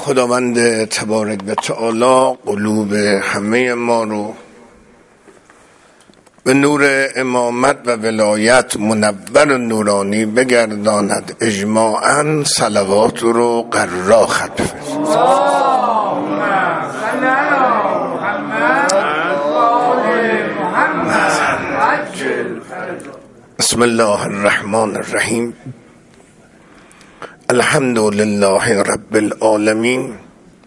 خداوند تبارک و تعالی قلوب همه ما رو به نور امامت و ولایت منور و نورانی بگرداند. اجماعاً صلوات رو قرار خط بسم الله الرحمن الرحیم. الحمد لله رب العالمین.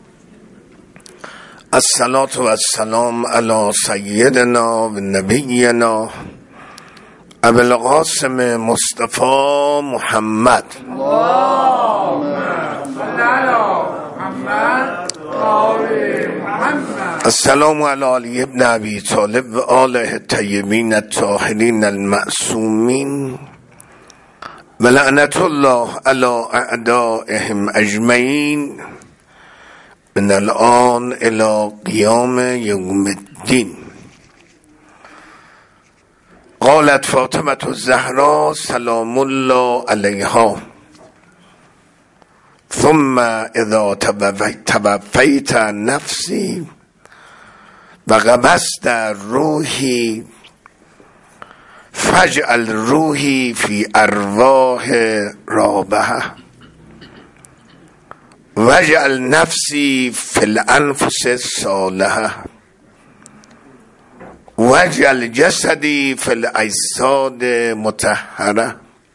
الصلاة و السلام علی سیدنا و نبینا ابو القاسم مصطفی محمد. السلام علی علی ابن ابی طالب و آله الطیبین الطاهرین المعصومین و لعنت الله علی اعدائهم اجمعین من الان الى قیام یوم الدین. قالت فاطمة الزهراء سلام الله علیها: ثم اذا توفیت نفسی و قبضت روحی فاجعل روحی فی ارواح رابحه واجعل نفسی فی الانفس الصالحه واجعل جسدی فی الاجساد مطهره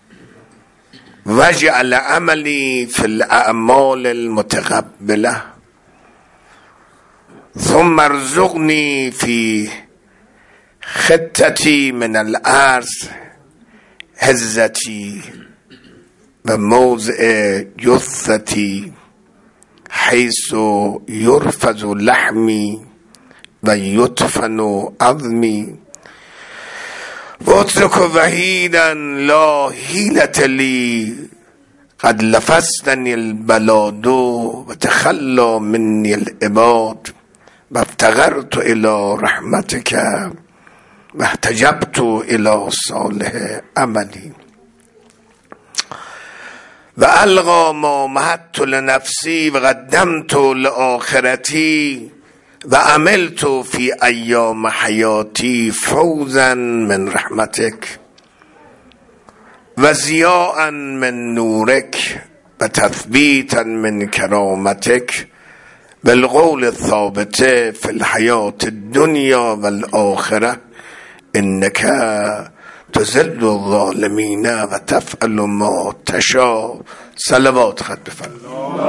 واجعل عملی فی الاعمال المتقبله ثم ارزقنی فی خطتی من الارض حزتی و موضع جثتی حیث یرفض لحمی و یدفن عظمی و اترک وحیدا لا حیلة لی قد لفظتنی البلاد و تخلی منی العباد و افتقرت الى رحمتک و احتجبت الى صالح عملی و القا ما مهدت لنفسی و قدمت لآخرتی و عملت فی ایام حیاتی فوزا من رحمتک و ضیاء من نورک و تثبیتا من کرامتک بالقول الثابت فی الحیاة الدنیا والآخرة انک تذل الظالمین و تفعل ما تشاء. صلوات خط بفرمایید.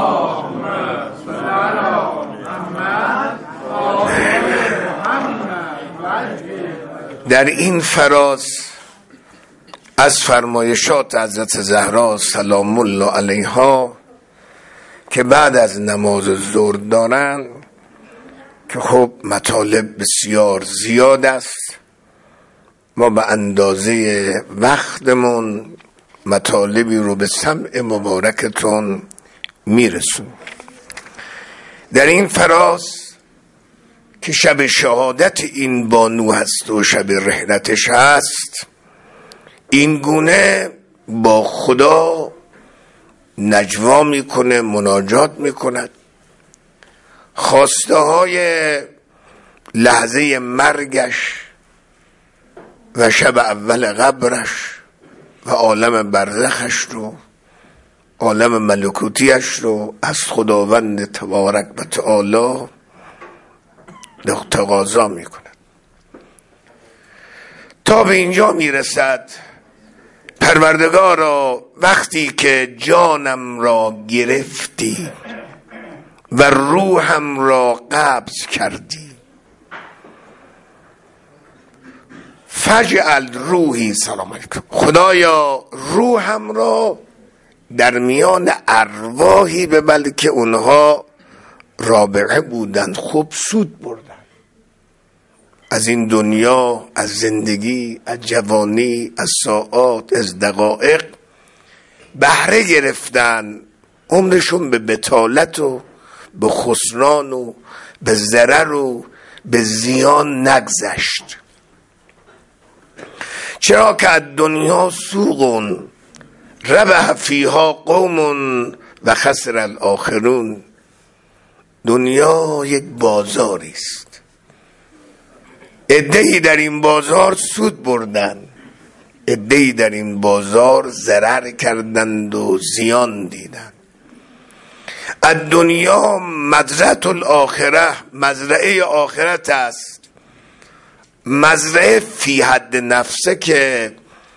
در این فراز از فرمایشات حضرت زهرا سلام الله علیها که بعد از نماز ظهر دارن که خب مطالب بسیار زیاد است، ما به اندازه وقتمون مطالبی رو به سمع مبارکتون میرسون. در این فراز که شب شهادت این بانو هست و شب رحلتش هست، این گونه با خدا نجوا میکنه، مناجات میکند، خواسته های لحظه مرگش و شب اول قبرش و عالم برزخش رو، عالم ملکوتیش رو از خداوند تبارک و تعالی تقاضا میکند. تا به اینجا میرسد: پروردگارا وقتی که جانم را گرفتی و روحم را قبض کردی، فجعل روحی، سلام علیکم، خدایا روحم را در میان ارواحی ببل که اونها رابعه بودند، خوب سود بردن از این دنیا، از زندگی، از جوانی، از ساعات، از دقایق بهره گرفتن، عمرشون به بطالت و به خسران و به ضرر و به زیان نگذشت. چرا که از دنیا سوقون ربح فیها قوم و خسر الاخرون. دنیا یک بازاری است. عده‌ای در این بازار سود بردند، عده‌ای در این بازار ضرر کردند و زیان دیدند. الدنیا مزرعة الاخره، مزرعه آخرت است. مزرعه فی حد نفسه که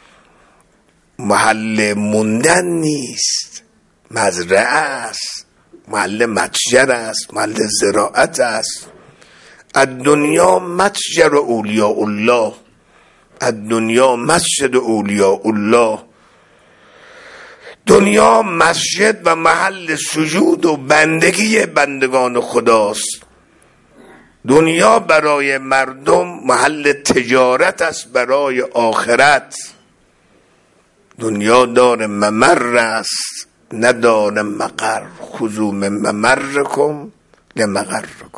محل موندن نیست، مزرعه است، محل متجر است، محل زراعت است. الدنیا متجر اولیاء الله، الدنیا مسجد اولیاء الله. دنیا مسجد و محل سجود و بندگی بندگان خداست. دنیا برای مردم محل تجارت است برای آخرت. دنیا دار ممر است نه دار مقر. خذوا من ممرکم لمقرکم.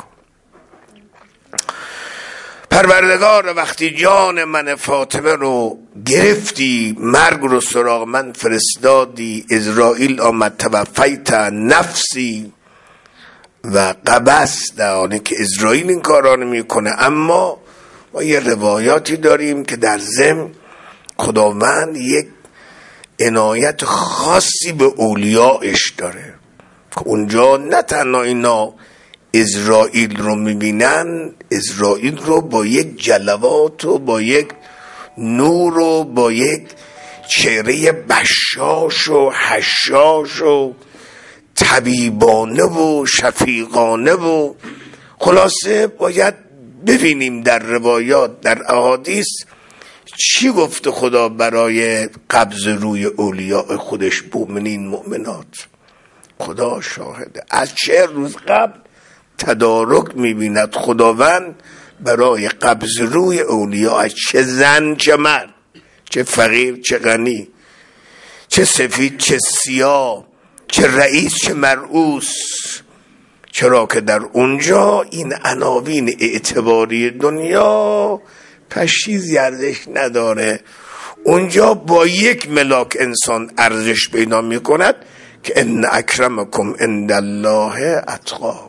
پروردگار وقتی جان من فاطمه رو گرفتی، مرگ رو سراغ من فرستادی، اسرائیل آمد توفیت نفسی و قبضت، آنه که اسرائیل این کارا رو میکنه. اما ما یه روایاتی داریم که در ضمن خداوند یک عنایت خاصی به اولیاءش داره که اونجا نه تنها اینا اسرائیل رو میبینن، اسرائیل رو با یک جلوات و با یک نور و با یک چهره بشاش و حشاش و طبیبانه و شفیقانه و خلاصه باید ببینیم در روایات، در احادیث چی گفته خدا برای قبض روی اولیاء خودش، مؤمنین مؤمنات. خدا شاهده از 40 روز قبل تدارک میبیند خداوند برای قبض روی اولیاء، چه زن چه مرد، چه فقیر چه غنی، چه سفید چه سیاه، چه رئیس چه مرئوس. چرا که در اونجا این عناوین اعتباری دنیا پشیزی ارزش نداره. اونجا با یک ملاک انسان ارزش پیدا میکند که ان اکرمکم عند الله اتقاکم.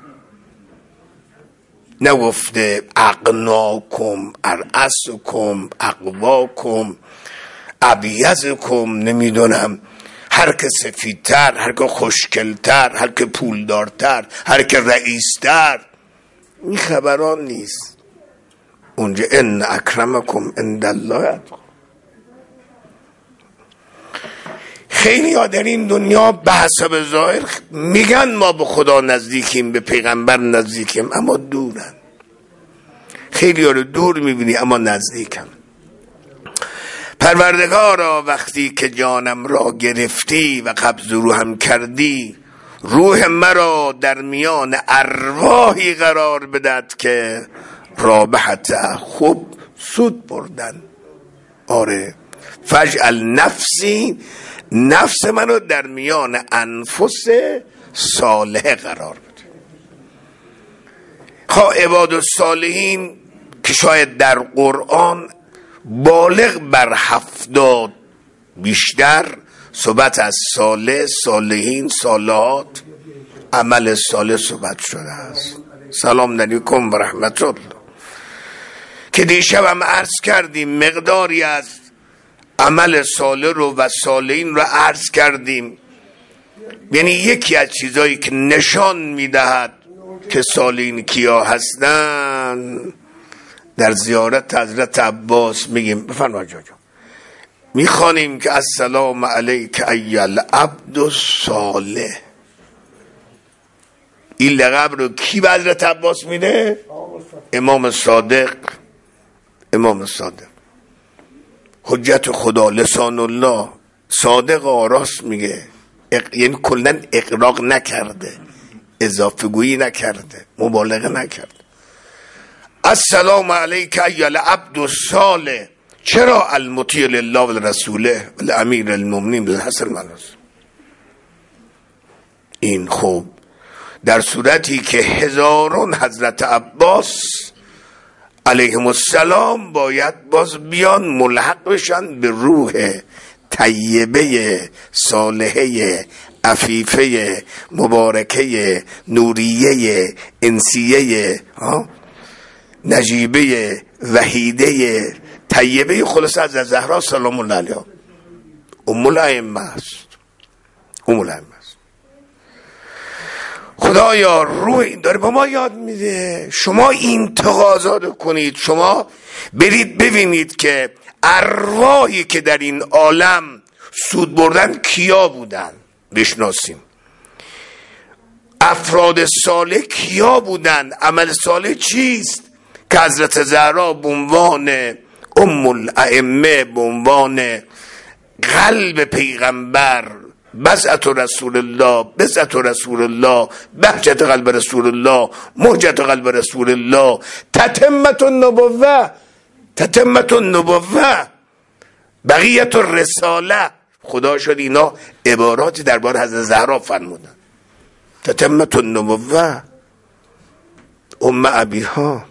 نگفته اغناکم، ارعسکم، اقواکم، ابیضکم، نمیدونم هر که سفیدتر، هر که خوشگلتر، هر که پولدارتر، هر که رئیستر. این خبران نیست. اونجا ان اکرمکم عند الله اتقاکم. خیلی ها در این دنیا به حسب ظاهر میگن ما به خدا نزدیکیم، به پیغمبر نزدیکیم، اما دورن. خیلی ها رو دور میبینی اما نزدیکم. پروردگارا وقتی که جانم را گرفتی و قبض روحم کردی، روح مرا در میان ارواحی قرار بدد که رابحت، خوب سود بردن. آره، فجعل نفسی، نفس منو در میان انفس صالح قرار بده. خواه عباد الصالحین که شاید در قرآن بالغ بر 70 بیشتر صحبت از صالح، صالحین، صالحات، عمل صالح صحبت شده است. سلام علیکم و رحمت الله. که دیشب هم عرض کردیم مقداری از عمل صالح رو و صالحین رو عرض کردیم. یعنی یکی از چیزایی که نشان میدهد که صالحین کیا هستن، در زیارت حضرت عباس میگیم، بفرمایید جا میخوانیم که السلام علیک ایها العبد الصالح. این لقب رو کی به حضرت عباس میده؟ امام صادق. امام صادق حجت خدا، لسان الله، صادق آراست میگه. یعنی کلن اقراق نکرده، اضافه گویی نکرده، مبالغه نکرده. السلام علیک ایها العبد الصالح. چرا؟ المطیع لله و رسوله و امیر المؤمنین بالحسن المناص. این خوب در صورتی که هزاران حضرت عباس علیهم السلام باید باز بیان ملحق بشن به روح طیبه صالحه عفیفه مبارکه نوریه انسیه نجیبه وحیده طیبه خلاص از زهرا سلام الله علیها ام الائمه است. خدایا روح این داره به ما یاد میده شما این تقاضا رو کنید، شما برید ببینید که ارواحی که در این عالم سود بردن کیا بودن بشناسیم، افراد صالح کیا بودن، عمل صالح چیست که حضرت زهرا به عنوان ام الائمه به عنوان قلب پیغمبر بضعت رسول الله بهجت قلب رسول الله مهجت قلب رسول الله تتمت النبوه بقیت الرساله، خدا شد اینا عباراتی درباره حضرت زهرا فرمودن. تتمت النبوه ام ابیها.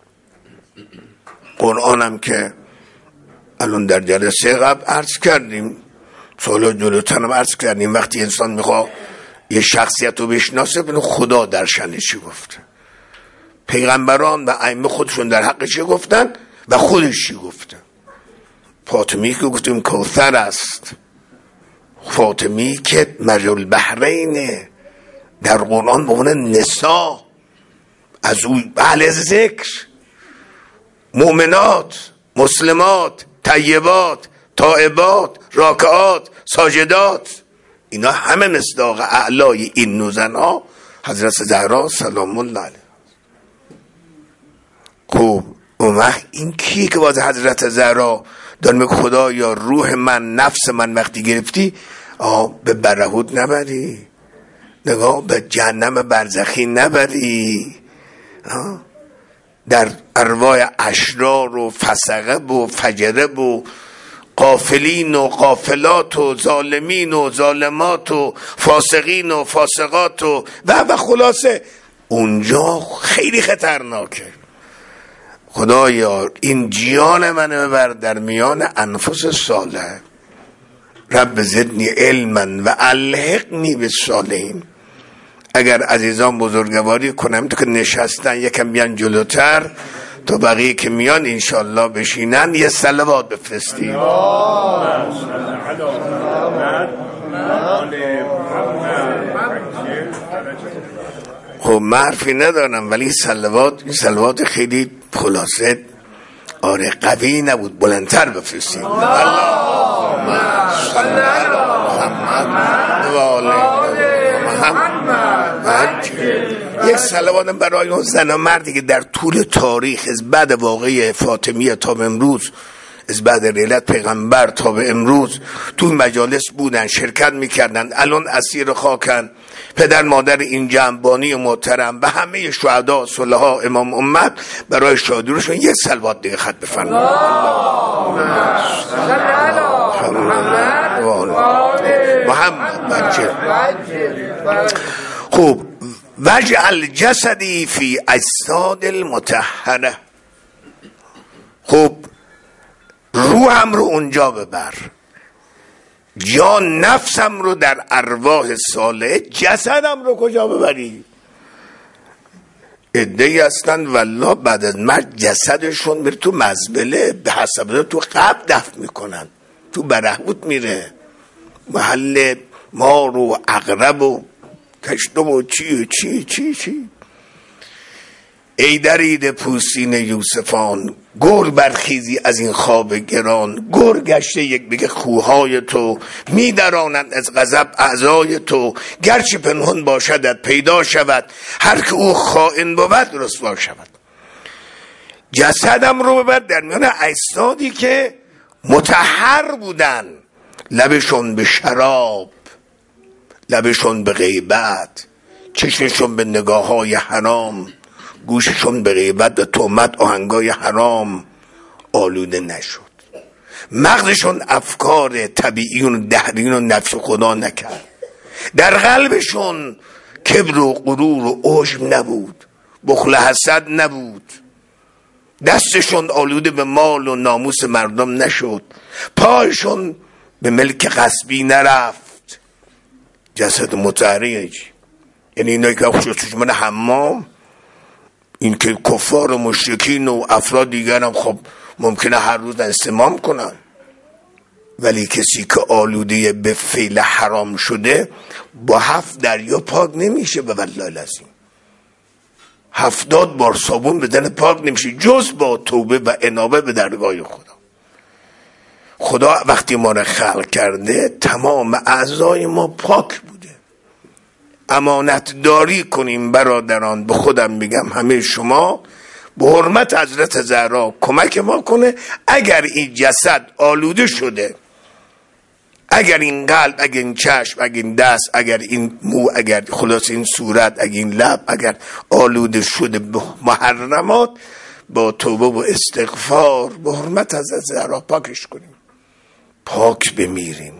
قرآنم که الان در جلسه قبل عرض کردیم، سال جلوترم عرض کردیم، وقتی انسان میخواد یه شخصیت رو بشناسه ببینه خدا در شأنش چی گفته، پیغمبران و ائمه خودشون در حقش چی گفتن و خودش چی گفته. فاطمی که گفتیم کوثر است، فاطمی که مرج البحرینه در قرآن به عنوان نساء، از او اهل ذکر، مؤمنات، مسلمات، طیبات، تائبات، راکعات، ساجدات، اینا همه مصداق اعلای این نوزنها حضرت زهرا سلام الله علیها. خب اون وقت این کیه که باز حضرت زهرا داره میگه خدا یا روح من نفس من وقتی گرفتی به برهوت نبری، نگاه به جهنم برزخی نبری، در ارواح اشرار و فسقه و فجره و غافلین و غافلات و ظالمین و ظالمات و فاسقین و فاسقات و خلاصه اونجا خیلی خطرناکه. خدایا این جیان من ببر در میان انفس صالح، رب زدنی علما و الحقنی بالصالحین. اگر عزیزان بزرگواری کنم تو که نشستن یکم بیان جلوتر تا بقیه که میان انشالله بشینن یه صلوات بفرستیم. خب معرفی ندارم ولی صلوات خیلی خلاصه قوی نبود، بلندتر بفرستیم. اللهم صل علی محمد و آل محمد. یک صلواتم برای اون زن و مردی که در طول تاریخ از بعد واقعه فاطمیه تا به امروز، از بعد ریلت پیغمبر تا به امروز تو مجالس بودن، شرکت میکردن، الان اسیر خاکن. پدر مادر این جنبانی محترم و همه شهدا صلحا امام امت برای شادیشون یک صلوات دیگه خط بفرمایید. محمد. خوب وجعل جسدی فی اجساد المطهره. خوب روحم رو اونجا ببر، جان نفسم رو در ارواح صالح، جسدم رو کجا ببری؟ عده‌ای هستن والله بعد از مرگ جسدشون میره تو مزبله، به حسب تو قبر دفن میکنن، تو برهوت میره، محل مار و عقرب و کشتم و چی. ای درید پوستین یوسفان، گور برخیزی از این خواب گران. گور گشته یک بگه خوهای تو، میدرانند از غضب اعضای تو. گرچه پنهان باشدت پیدا شود، هر که او خائن بود رسوا شود. جسدم رو ببر در میان اجسادی که مطهر بودن، لبشون به شراب، لبشون به غیبت، چشمشون به نگاه های حرام، گوششون به غیبت و تهمت آهنگای حرام آلوده نشد. مغزشون افکار طبیعیون و دهریون و نفس خدا نکرد. در قلبشون کبر و غرور و عجب نبود، بخل حسد نبود. دستشون آلوده به مال و ناموس مردم نشد. پایشون به ملک غصبی نرفت. جسد مطهره، یعنی اینایی که چشمن حمام، این که کفار و مشرکین و افراد دیگر هم خب ممکنه هر روز استمام کنن، ولی کسی که آلوده به فعل حرام شده با 7 دریا پاک نمیشه. به والله العظیم 70 بار صابون بدن پاک نمیشه جز با توبه و انابه به درگاه خدا. خدا وقتی ما رو خلق کرده تمام اعضای ما پاک بوده. امانت داری کنیم برادران. به خودم میگم همه شما به حرمت حضرت زهرا کمک ما کنه. اگر این جسد آلوده شده، اگر این قلب، اگر این چشم، اگر این دست، اگر این مو، اگر خلاص این صورت، اگر این لب، اگر آلوده شده به محرمات، با توبه و استغفار به حرمت حضرت زهرا پاکش کنیم، پاک بمیریم.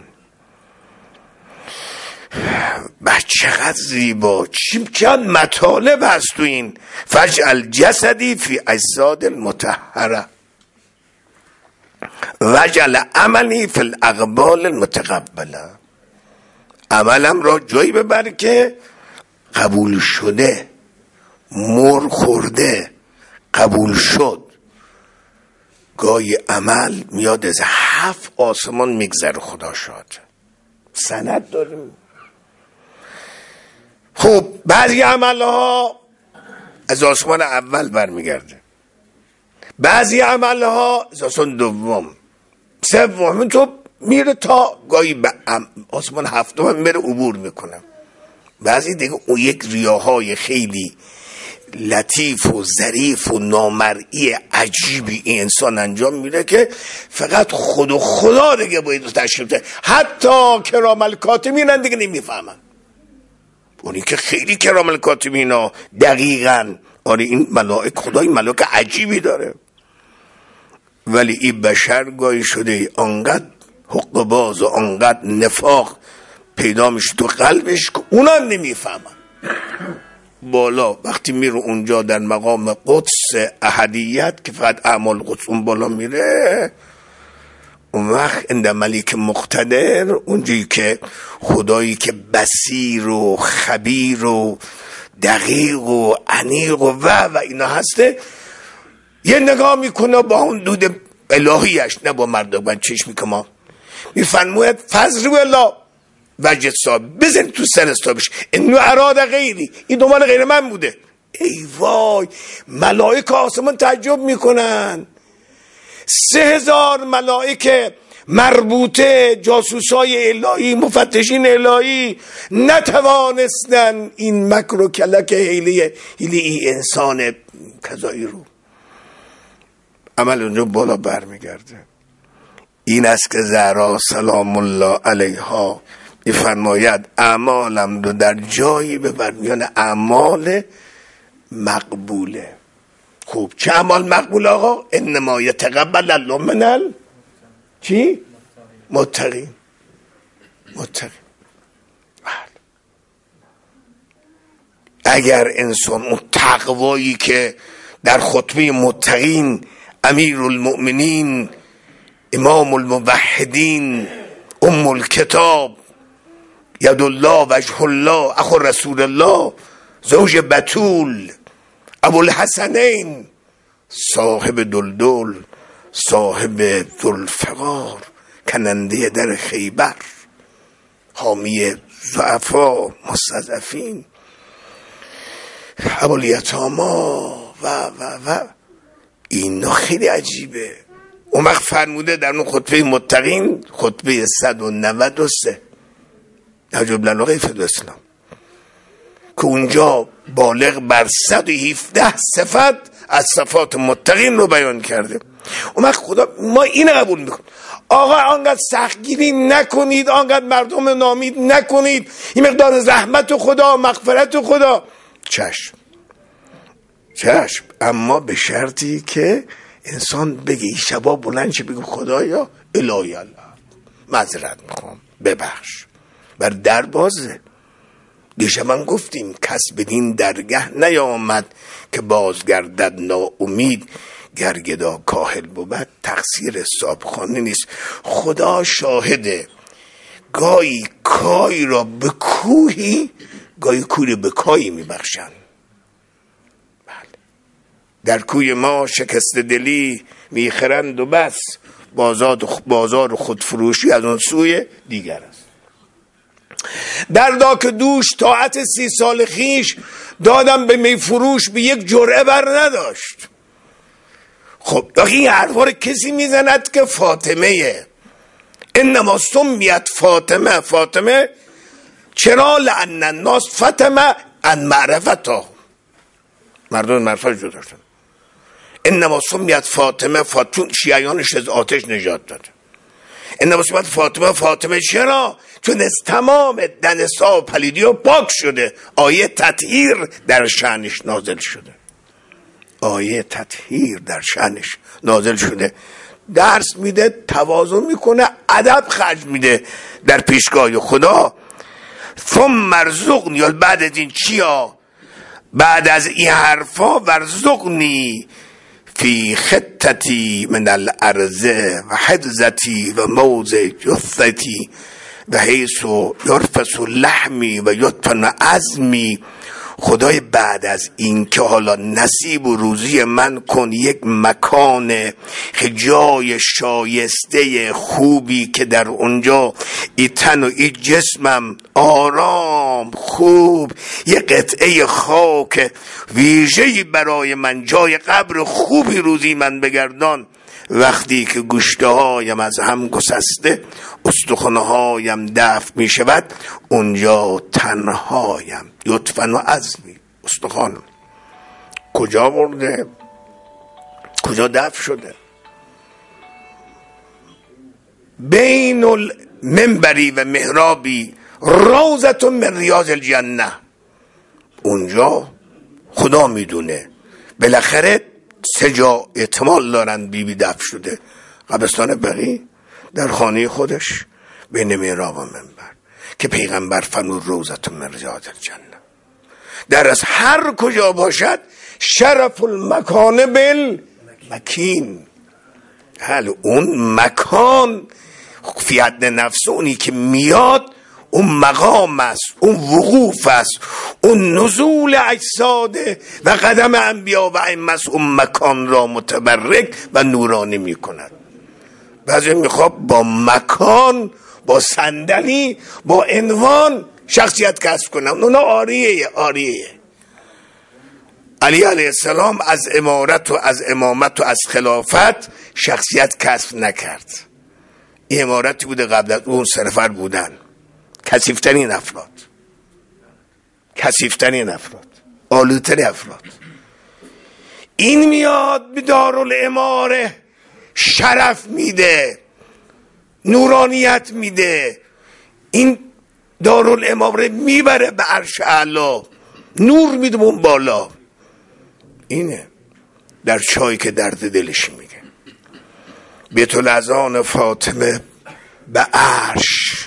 چقدر زیبا، چند مطالب هست تو این فجعل جسدی فی اجساد المطهره وجعل عملی فی الاقبال المتقبله. عملم را جایی ببر که قبول شده، مر خورده، قبول شد. گاهی عمل میاد از 7 آسمان میگذره. خدا شاد سند داریم. خب بعضی عملها از آسمان اول برمیگرده، بعضی عملها از آسمان دوم، سوم، تو میره تا گاهی به آسمان 7 میره عبور میکنه. بعضی دیگه اون یک ریاهای خیلی لطیف و ظریف و نامرئی عجیبی این انسان انجام میده که فقط خدا دیگه باید تشریف ده. حتی کرام الکاتبین دیگه نمیفهمن. اونی که خیلی کرام الکاتبین ها دقیقاً آره این ملائک، خدای ملائک عجیبی داره، ولی این بشر گاهی شده آنقدر حق باز و آنقدر نفاق پیدا میشه تو قلبش که اونا نمیفهمن. بالا وقتی میره اونجا در مقام قدس احدیت که فقط اعمال قدس اون بالا میره، اون وقت اند ملیک مقتدر، اونجایی که خدایی که بصیر و خبیر و دقیق و عنیق و اینا هسته، یه نگاه میکنه با اون دود الهیش، نه با مردم چشمی که ما میفرماید فضل الله وجد صاحب بزن تو سر استابش اینو اراده غیری، این دنبال غیر من بوده. ای وای، ملائک آسمان تعجب میکنن. 3000 ملائکه مربوطه، جاسوسای الهی، مفتشین الهی نتوانستن این مکر و کلک حیله ای انسان کذایی رو. عمل اونجا بالا برمیگرده. این است که زهرا سلام الله علیها میفرماید اعمالم رو در جایی ببر میان اعمال مقبوله. خوب چه اعمال مقبول آقا؟ انما یتقبل الله من چی؟ متقین. اگر انسان اون تقوایی که در خطبه متقین امیر المؤمنین امام الموحدین ام الکتاب ید الله وجه الله اخو رسول الله زوج بتول ابوالحسنین صاحب دلدل صاحب ذوالفقار کننده در خیبر حامی ضعفا مستضعفین ابوالیتاما و اینا خیلی عجیبه. اون وقت فرموده در اون خطبه متقین، خطبه 193 نجب لنقی فدو اسلام، که اونجا بالغ بر 117 صفت از صفات متقین رو بیان کرده. اون وقت خدا ما این قبول میکنیم. آقا آنقدر سختگیری نکنید، آنقدر مردم نامید نکنید، این مقدار رحمت خدا، مغفرت خدا، چشم، اما به شرطی که انسان بگه این شبا بلند شه بگه خدایا الهی الله معذرت میخوام ببخش، بر در بازه. دیشب من گفتیم کس بدین درگه نیامد که بازگردد ناامید، گرگدا کاهل بود تقصیر صابخانه نیست. خدا شاهده، گاهی کای را به کوهی، گاهی کوی به کایی میبخشن. بله. در کوی ما شکست دلی میخرند و بس، بازار خودفروشی از اون سوی دیگر است. دردا که دوش طاعت 30 سال خیش دادم به میفروش به یک جرعه بر نداشت. خب این حرفا رو کسی میزند که فاطمه، انما سمیت فاطمه، فاطمه چرا؟ لأن الناس فاطمه ان معرفتا، مردم معرفت جدا شدن. انما سمیت فاطمه، فاطمه شیعیانش از آتش نجات داد. انما سمیت فاطمه، فاطمه چرا؟ چون از تمام دنسا و پلیدی ها پاک شده. آیه تطهیر در شأنش نازل شده. آیه تطهیر در شأنش نازل شده. درس میده، تواضع میکنه، ادب خرج میده در پیشگاه خدا. ثم ارزقنی، یا بعد از این چیا؟ بعد از این حرفا ورزقنی فی خطتی من الارض و حدزتی و موضع جثتی و حیث یرفس لحمی و یطفن عظمی. خدای بعد از این که حالا نصیب و روزی من کن یک مکان، جای شایسته خوبی که در اونجا ای تن و ای جسمم آرام خوب، یک قطعه خاک ویژه‌ای برای من، جای قبر خوبی روزی من بگردان. وقتی که گوشته هایم از هم گسسته، استخوانه هایم دفن می شود، اونجا تنهایم. یطفن و عظمی، استخوانم کجا برده؟ کجا دفن شده؟ بین المنبری و محرابی روضة من ریاض الجنه. اونجا خدا میدونه. بالاخره 3 جا احتمال دارن بی دفن شده. قبرستان بقیع، در خانه خودش، بین محراب و منبر که پیغمبر فرمود روضة من ریاض الجنه. در از هر کجا باشد شرف المکان بالمکین. حالا اون مکان فیات نفس، اونی که میاد، اون مقام است، اون وقوف است، اون نزول اجساد و قدم انبیا و ائمه است، اون مکان را متبرک و نورانی می کند. بعضی میخواد با مکان، با صندلی، با عنوان شخصیت کسب کنم. اونا آریه. علی علیه السلام از امارت و از امامت و از خلافت شخصیت کسب نکرد. این امارتی بوده قبل از اون سرفر بودن، کثیفترین افراد، آلوترین افراد. این میاد به دارالاماره شرف میده، نورانیت میده. این دارالاماره میبره به عرش اعلی، نور میده اون بالا. اینه در چایی که درد دلش میگه. بیت العزان فاطمه به عرش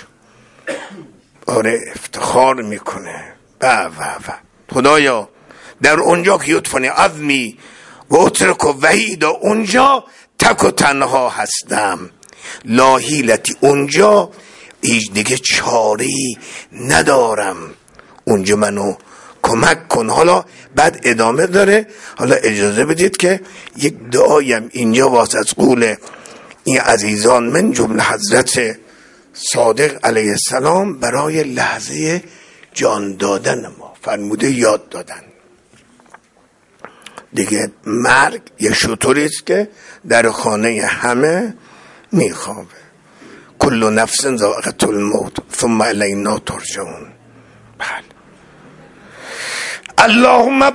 افتخار میکنه. خدایا در اونجا که یطفن عظمی و اترک و وحیدا، اونجا تک و تنها هستم، لا حیلتی، اونجا هیچ دیگه چاره‌ای ندارم، اونجا منو کمک کن. حالا بعد ادامه داره. حالا اجازه بدید که یک دعایم اینجا واسه از قول این عزیزان من جمله حضرت صادق علیه السلام برای لحظه جان دادن ما فرموده یاد دادن. دیگه مرگ یه شطوری است که در خانه همه میخوابه. کل نفس ذائقة الموت ثم الینا ترجعون. بله. اللهم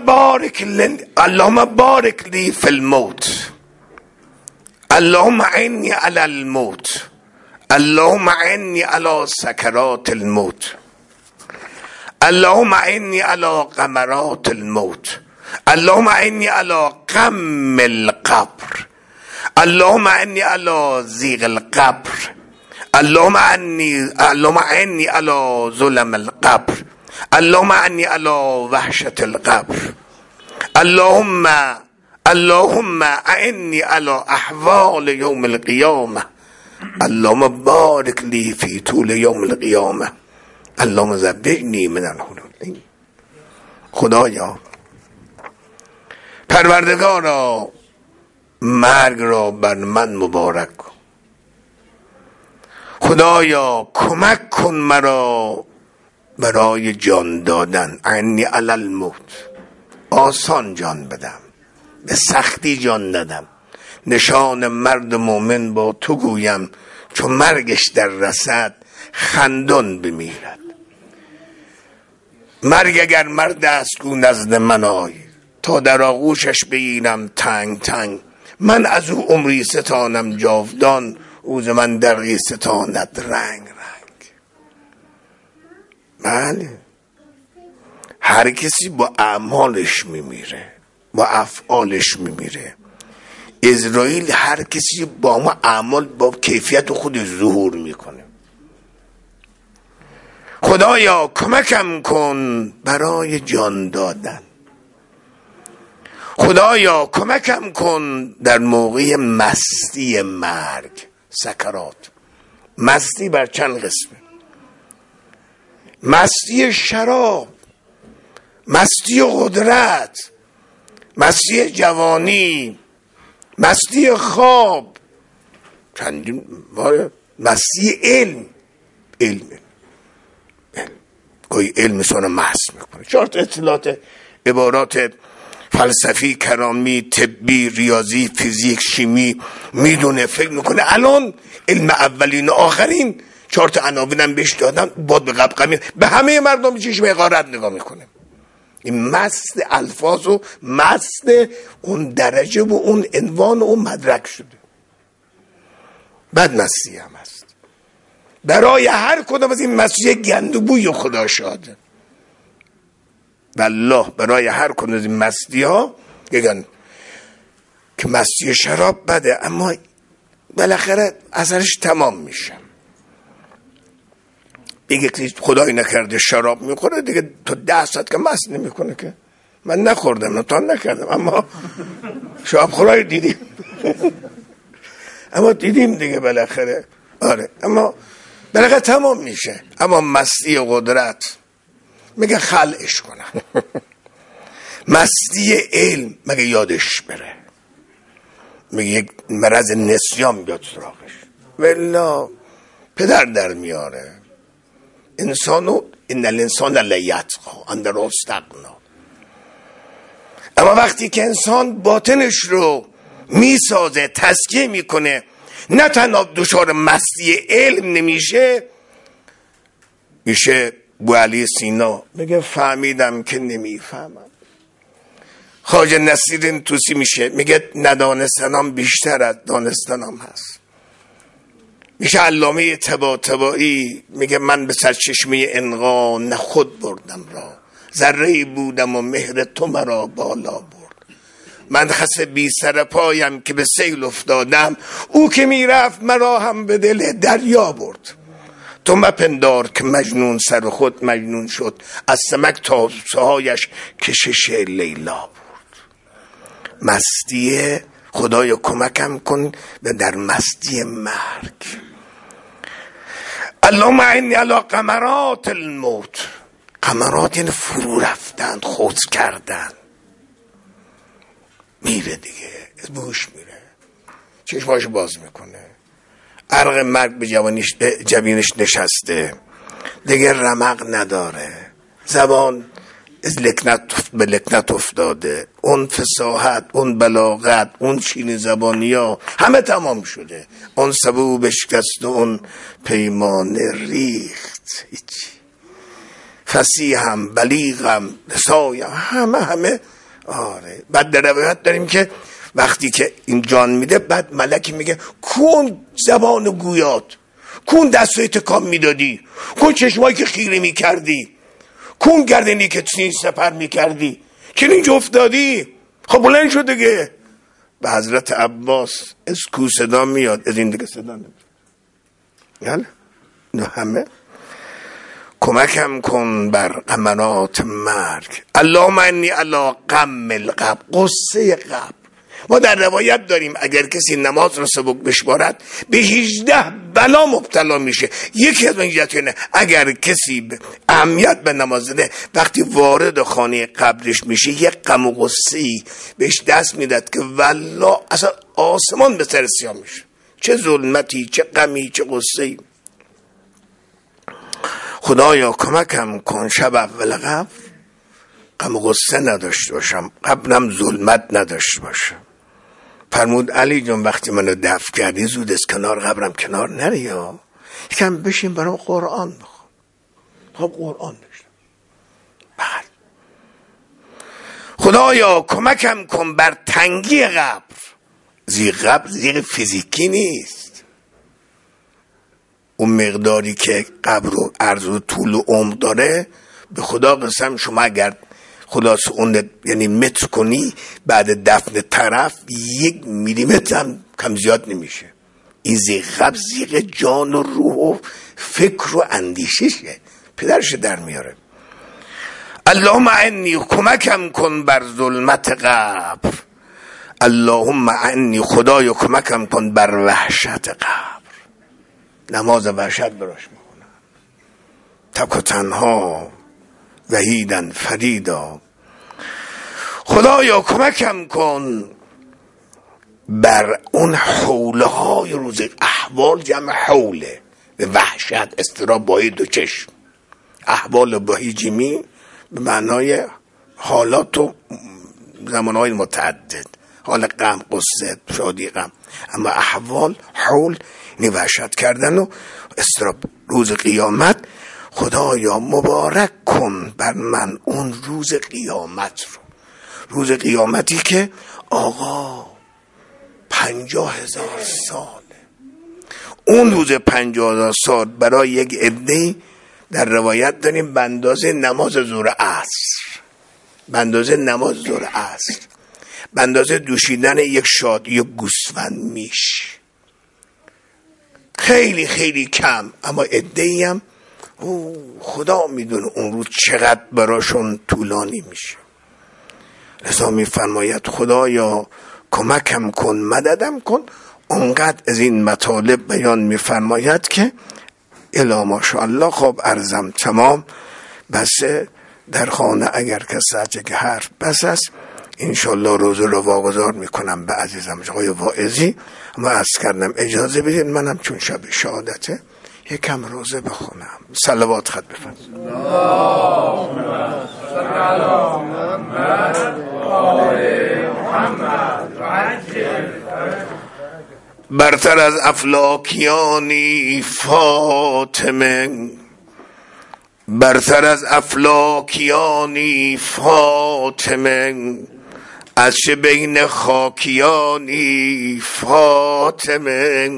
بارک لی فی الموت، اللهم عنی علی الموت، اللهم عنی علی سکرات الموت، اللهم عنی علی غمرات الموت، اللهم عنی علی غم القبر، اللهم عنی علی ضیق القبر، اللهم عنی علی ظلم القبر، اللهم عنی علی وحشت القبر، اللهم اللهم اعنی علی احوال یوم القیامه، اللهم بارک لی فی طول یوم القیامه، اللهم ذبحنی من الحلول. خدایا پروردگارا مرگ را بر من مبارک کن. خدایا کمک کن مرا برای جان دادن. عنی علی الموت، آسان جان بدم، به سختی جان ندم. نشان مرد مومن با تو گویم، چون مرگش در رسد خندان بمیرد. مرگ اگر مرد است گو نزد من آی، تا در آغوشش بگیرم تنگ تنگ. من از او عمری ستانم جاودان، او ز من دردی ستاند رنگ رنگ. بله، هر کسی با اعمالش میمیره، با افعالش میمیره. اسرائیل هر کسی با ما اعمال با کیفیت خود ظهور میکنه. خدایا کمکم کن برای جان دادن. خدایا کمکم کن در موقع مستی مرگ، سکرات. مستی بر چند قسمه: مستی شراب، مستی قدرت، مستی جوانی، مستی خواب، چندین بار مستی علم. گوی علم سانه مست میکنه. 4 اطلاعات عبارات فلسفی، کرامی، طبی، ریاضی، فیزیک، شیمی میدونه، فکر میکنه الان علم اولین و آخرین. 4 عناوین هم بهش دادن، باد به قبقمی به همه مردم چشم حقارت نگاه میکنه. این مست الفاظ و مست اون درجه و اون عنوان و اون مدرک شده. بد مستی هم هست. برای هر کدام از این مستی گندبوی خدا شاده. والله برای هر کدام از این مستی ها بگن که مستی شراب بده، اما بالاخره اثرش تمام میشه. بگه که خدای نکرده شراب میخوره دیگه، تو 10 ساعت که مست نمیکنه که. من نخوردم، تا نکردم، اما شراب خورای دیدیم. اما دیدیم دیگه بالاخره. آره، اما بالاخره تمام میشه. اما مستی قدرت میگه خلعش کنن. مستی علم مگه یادش بره، میگه یک مرض نسیان بیاد سراغش، والله پدر در میاره انسانو. ان الانسان لیطغی ان رآه استغنا. اما وقتی که انسان باطنش رو میسازه، تزکیه میکنه، نه تنها دچار مستی علم نمیشه، میشه بو علی سینا میگه فهمیدم که نمیفهمم. خواجه نصیرالدین طوسی میشه میگه ندانستنم بیشتر از دانستنم هست. میشه علامه طباطبایی میگه من به سرچشمه انقا نه خود بردم را، ذره‌ای بودم و مهر تو مرا بالا برد. من خس بی سر پایم که به سیل افتادم، او که میرفت مرا هم به دل دریا برد. تو مپندار که مجنون سر خود مجنون شد، از سمک تا سهایش کشش لیلا برد. مستی خدایا کمکم کن به در مستی مرگ. اللهم اعنی علی غمرات الموت. غمرات یعنی فرو رفتن، خود کردن. میره دیگه، بوش میره، چشماش باز میکنه، عرق مرگ به جبینش نشسته، دیگه رمق نداره، زبان از لکنت به لکنت افتاده، اون فصاحت، اون بلاغت، اون شیرین زبانی ها همه تمام شده، اون سبو بشکست و اون پیمانه ریخت. هیچی. فصیحم، بلیغم، سایم، همه. آره. بعد در روایت داریم که وقتی که این جان میده، بعد ملک میگه کون زبان گویات، کون دستای تکام میدادی، کون چشمایی که خیره میکردی، کون گردنی که سین سپر میکردی، چون اینجا افتادی. خب بلند شد دیگه. به حضرت عباس از کو صدا میاد، از این دیگه صدا نمیاد. یعنی نه همه کمکم کن بر غمرات مرگ. اللهم انی علی غم القبر. قصه قبر ما در روایت داریم اگر کسی نماز رو سبک بشمارد به 18 بلا مبتلا میشه. یکی از این جهتونه اگر کسی اهمیت به نماز ده وقتی وارد خانه قبرش میشه یک غم و غصه‌ای بهش دست میداد که والله اصلا آسمان به سر سیاه میشه، چه ظلمتی، چه غمی، چه غصه‌ای. خدایا کمکم کن شب اول قبر غم و غصه نداشته باشم، قبرم ظلمت نداشته باشم. فرمود علی جان وقتی منو دفن کردی زود از کنار قبرم کنار نری یا یکم بشین برام قرآن بخون. خب قرآن داشتم. بعد خدایا کمکم کن بر تنگی قبر. قبر زیغ فیزیکی نیست، اون مقداری که قبر و عرض و طول و عمق داره به خدا قسم شما اگر خلاص اون یعنی متر کنی بعد دفن طرف 1 میلیمتر هم کم زیاد نمیشه. این زیغ قبر زیغ جان و روح و فکر و اندیششه، پدرش در میاره. اللهم انی کمکم کن بر ظلمت قبر، اللهم انی خدای کمکم کن بر وحشت قبر. نماز وحشت براش میخونم، تک و تنها وحیدن فریدا. خدایا کمکم کن بر اون حوله های روز احوال، جمع حوله به وحشت استراب با 2 چشم، احوال با جیمی به معنای حالات و زمانهای متعدد، حال غم، غصه، شادی، غم. اما احوال، حول یعنی وحشت کردن و استراب روز قیامت. خدایا مبارک کن بر من اون روز قیامت رو، روز قیامتی که آقا 50,000 ساله. اون روز 50,000 سال برای یک عده‌ای در روایت داریم به اندازه نماز ظهر عصر، به اندازه نماز ظهر عصر، به اندازه دوشیدن یک شادی و گوسفند میش. خیلی خیلی کم، اما عده‌ای هم خدا میدونه اون روز چقدر براشون طولانی میشه. لذا میفرماید خدایا کمکم کن، مددم کن. اونقدر از این مطالب بیان میفرماید که الا ماشاءالله. خب عرضم تمام. بس در خانه اگر کسی که حرف بس است انشالله روز رو واگذار میکنم به عزیزم آقای واعظی. اما عرض کردم اجازه بدید منم چون شب شهادته یکم روزه بخونم. صلوات خط بفرمایید. اللهم صل علی محمد و آل محمد و عجل. برتر از افلاکیانی فاطمه، برتر از افلاکیانی فاطمه، از چه بین خاکیانی فاطمه.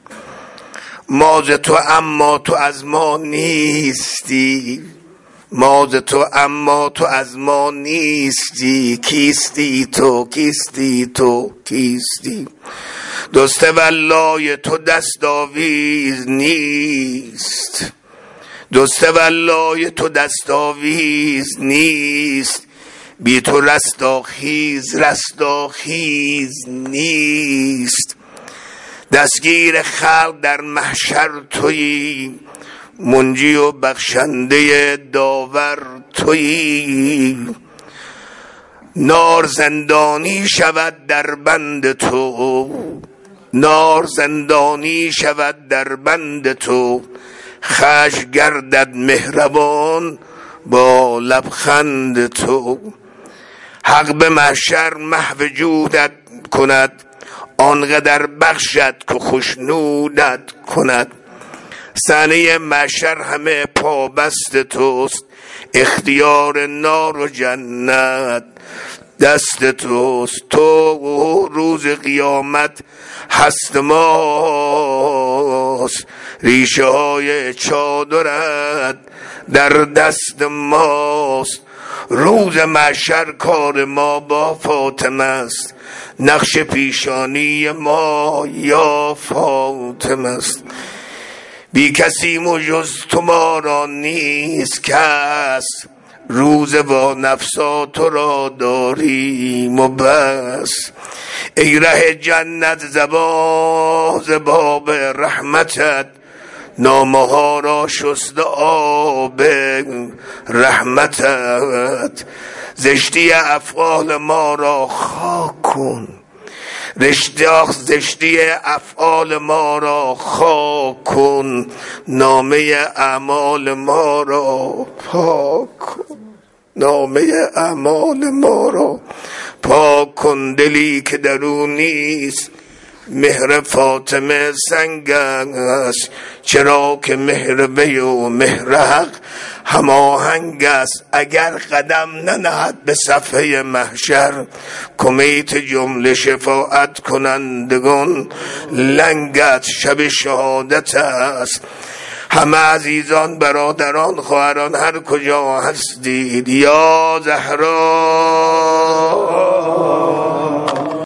ما ز تو اما تو از ما نیستی، ما ز تو اما تو از ما نیستی. کیستی تو، کیستی تو، کیستی. دست والای تو دست آویز نیست، دست والای تو دست آویز نیست. بی تو رستاخیز رستاخیز نیست. دستگیر خلق در محشر تویی، منجی و بخشنده داور تویی. نار زندانی شود در بند تو، نار زندانی شود در بند تو. خشم گردد مهربان با لبخند تو. حق به محشر محو جودت کند، آنقدر بخشد که خوشنودت کند. صحنه محشر همه پابست توست، اختیار نار و جنت دست توست. تو روز قیامت هست ماست، ریشه های چادرت در دست ماست. روز محشر کار ما با فاطمه است، نقش پیشانی ما یا فاطمه است. بی کسی جز تو ما را نیست کس، روز با نفسا تو را داریم و بس. ای ره جنت زبا ز باب رحمتت، نامه ها را شست آب رحمتت. زشتی افعال ما را خاک کن، زشتی افعال ما را خاک کن، نامه اعمال ما را پاک کن، نامه اعمال ما را پاک کن. دلی که درون نیست مهر فاطمه سنگ است، چرا که مهر وی و مهر حق هماهنگ است. اگر قدم ننهد به صفحه محشر، کمیت جمله شفاعت کنندگان لنگت شب شهادت است. همه عزیزان، برادران، خواهران هر کجا هستید، یا زهرا